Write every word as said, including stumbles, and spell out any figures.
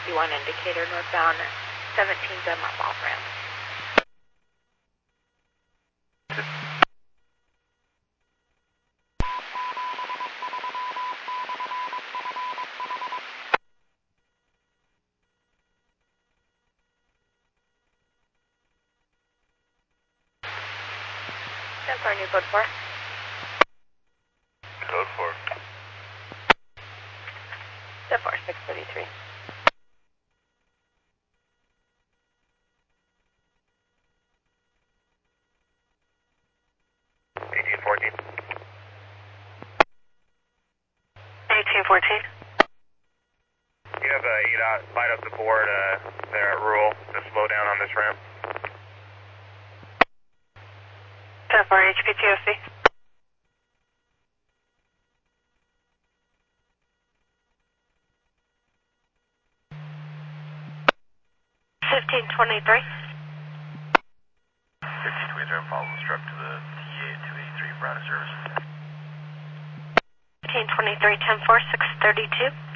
fifty-one indicator northbound seventeen Dunlap off ramp. ten four, new code four. Code four. ten four, six thirty-three. eighteen fourteen. eighteen fourteen. You have a E D O T light up the board uh, there at Rural to slow down on this ramp. ten four, H P T O C. fifteen twenty-three. fifteen twenty-three, I'm following struck to the T A two eighty-three for out of service. fifteen twenty-three, ten four, six thirty-two.